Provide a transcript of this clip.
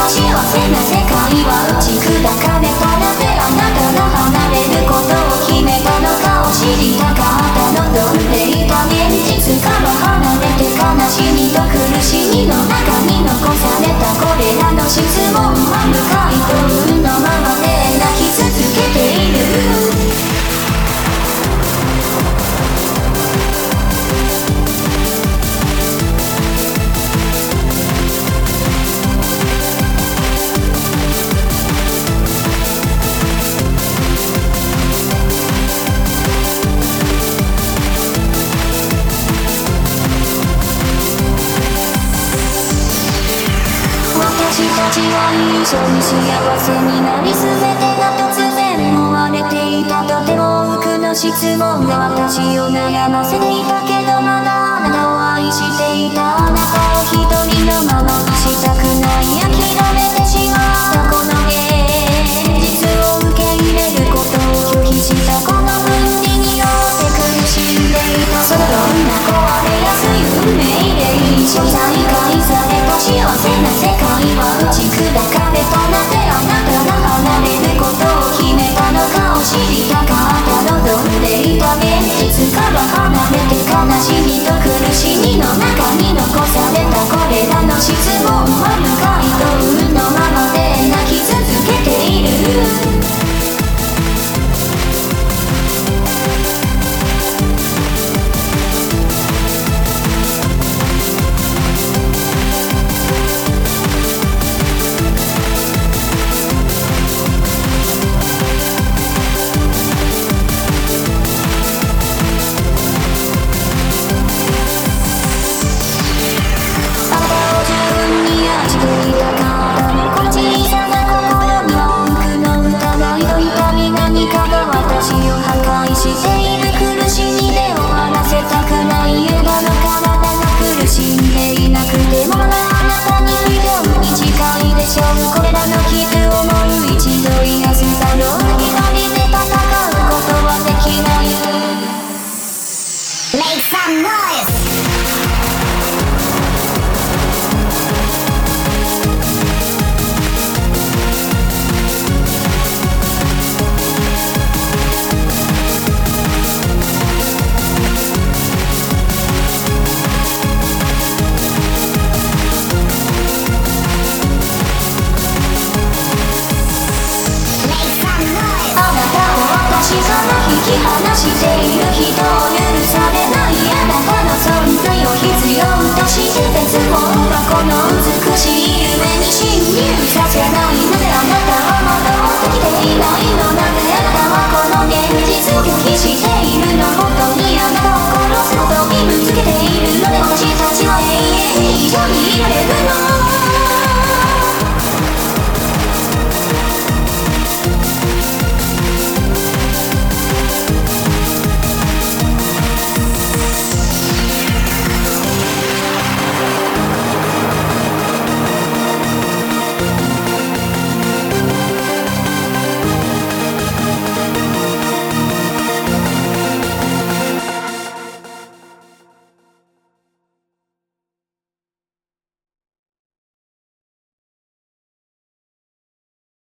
た幸せな世界は打ち砕かれた。なぜあなたが離れることを決めたのかを知りたかった。望んでいた現実から離れて、悲しみと苦しみの中に残されたこれらの質問は無回答のままで泣き続けている。私たちは一緒に幸せになり、全てが突然追われていた。とても多くの質問が私を悩ませていたけど、まだあなたを愛していた。あなたを一人のままにしたくない、諦めてしまったこの現実を受け入れることを拒否した。この分離によって苦しんでいた。そのような壊れやすい運命で一緒再会された。幸せな世界は打ち砕かれた。なぜあなたが離れることを決めたのかを知りたかった。望んでいた現実から離れて、悲しみと苦しみの中に残されたこれらの質問は無回答のままで泣き続けている。これらの傷をもう一度癒すだろう。一人で戦うことはできない。 Make some noise! 私から引き離している人を許されない。あなたの存在を必要として絶望がこの